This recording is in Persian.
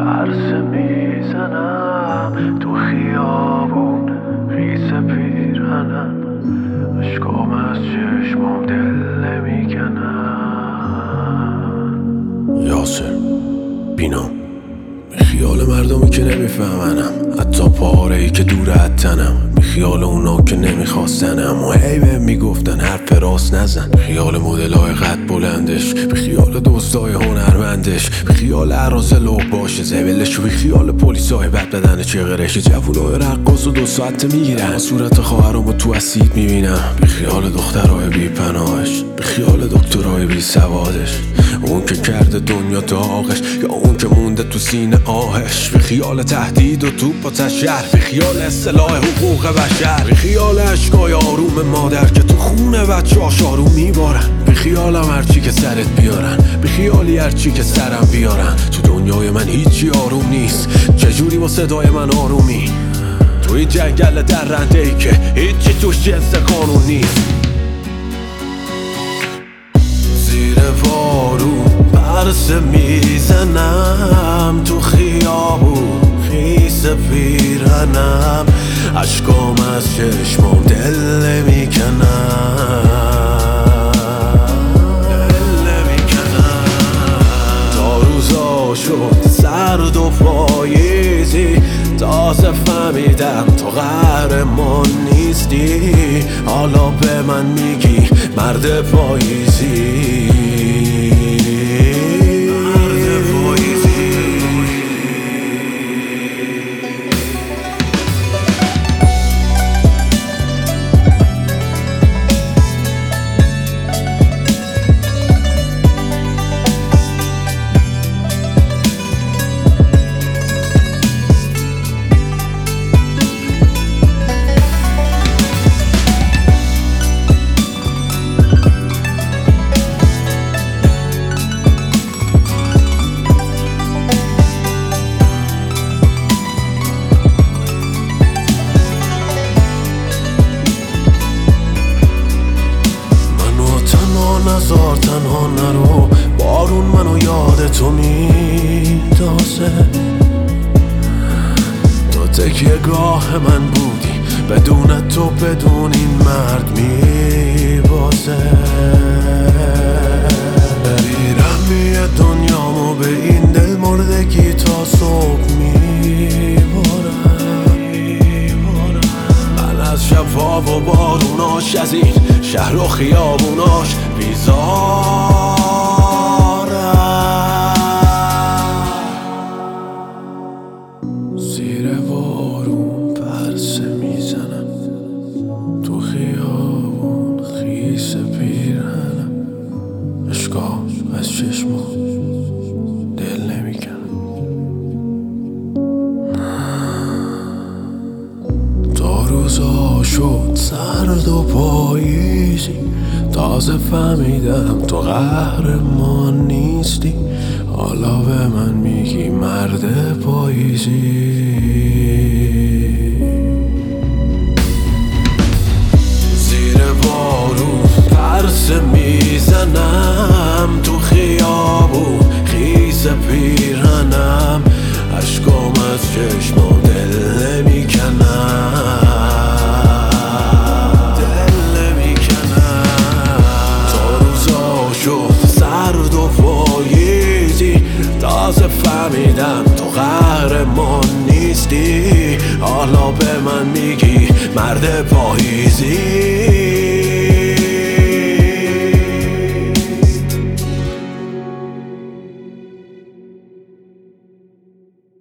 عرصه میزنم تو خیابون خیس پیرهنم اشکام از چشمام دل نمیکنم. یاسر بینام خیال مردمی که نمیفهمنم، حتی پاره‌ای که دور از تنم، خیال اونا که نمیخواستنم و هی بهم میگفتن حرف راست نزن. خیال مدلای قد بلندش، به خیال دوستای هنرمندش، به خیال عراض لوح باشه زبلش، و به خیال پلیسای بد بدن چغرش، جوونای رقاص و 2 ساعت میگیرن صورت خواهرامو تو اسید میبینم. به خیال دخترای بی پناهش، به خیال دکترای بی سوادش، اون که کرده دنیا داغش یا اون که مونده تو سینه آهش. به خیال تهدید و توپ و تشر، به خیال اصلاح حقوق بشر، به خیال اشکای آروم مادر که تو خونه بچه‌هاش آروم میبارن. به خیالم هرچی که سرت بیارن، به خیالی هرچی که سرم بیارن. تو دنیای من هیچی آروم نیست، چجوری با صدای من آرومی؟ توی جنگل درنده ای که هیچی توش جنس قانون نیست. زیر بارون عرصه میزنم تو خیابون خیس پیرهنم اشکام از چشمام دل نمیکنم. تا روزا شد سرد و پاییزی تازه فهمیدم تو قهرمان نیستی. حالا به من میگی مرد پاییزی. نزار تنها نرو، بارون منو یاد تو میندازه. تو تکیه گاه من بودی، بدون تو بدون این مرد میبازه. بیرحمی دنیامو به این دل مردگی تا صبح میبارم. من از شب‌ها و باروناش، از این شهر و خیابوناش بیزارم. زیر بارون پرسه میزنم تو خیابون خیس پیرهنم اشکام از چشمام دل نمیکنم. تا روزا شد سرد و پاییزی تازه فهمیدم تو قهرمان نیستی. حالا به من میگی مرد پاییزی. زیر بارون پرسه میزنم تو خیابون خیس پیرهنم اشکام از چشمام دل نمیکنم. سرد و پاییزی تازه فهمیدم تو قهرمان نیستی. حالا به من میگی مرد پاییزی.